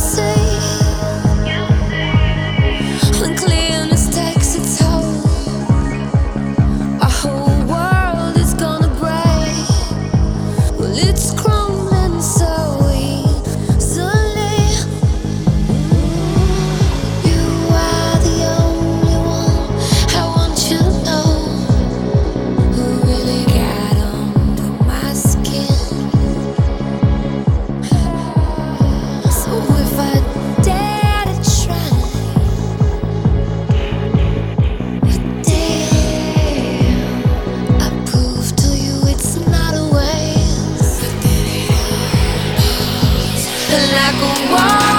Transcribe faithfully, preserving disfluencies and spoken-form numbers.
see when clearness takes its hold. Our whole world is gonna break. Well, it's crumbling so easily. You are the only one I want you to know, who really got under my skin. So if I dare to try, I dare, I prove to you it's not a waste. Like a wall